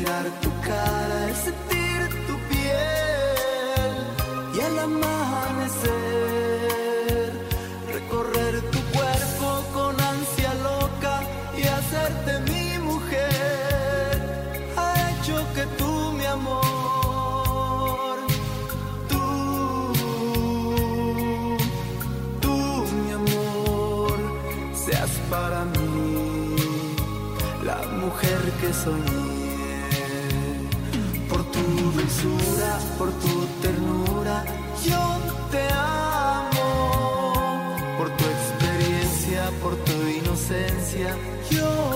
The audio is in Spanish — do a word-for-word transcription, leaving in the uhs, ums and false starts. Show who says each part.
Speaker 1: mirar tu cara, el sentir tu piel y al amanecer recorrer tu cuerpo con ansia loca y hacerte mi mujer. Ha hecho que tú, mi amor, tú, tú, mi amor, seas para mí la mujer que soñé. Por tu dulzura, por tu ternura, yo te amo. Por tu experiencia, por tu inocencia, yo